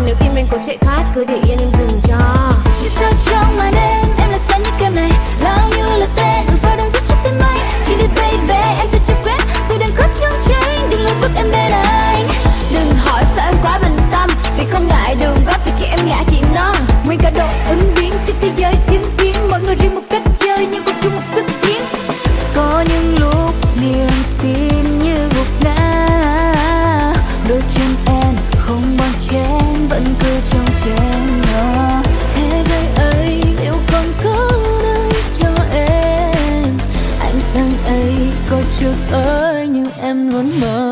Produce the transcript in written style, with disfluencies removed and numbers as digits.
nếu tim anh có chạy thoát cứ để yên em dừng cho. Như sao trong màn đêm em là sao như kem này, lao như là tên và đang dắt chiếc tim anh. Chỉ đi baby em sẽ cho phép dù đang khóc trong tranh, đừng lùi bước em bên anh. Đừng hỏi sao em quá bình tâm, vì không ngại đường vấp vì khi em ngã chỉ nâng. Nguyên cả đội ứng biến trên thế giới chứng kiến mọi người riêng một cách chơi nhưng cùng chung một sức chiến. Có những lúc niềm tin như gục ngã, đôi chân em không bon chen vẫn cứ trong chen nhỏ. Thế giới ấy liệu còn có nơi cho em, ánh sáng ấy có trước ơi nhưng em luôn mơ.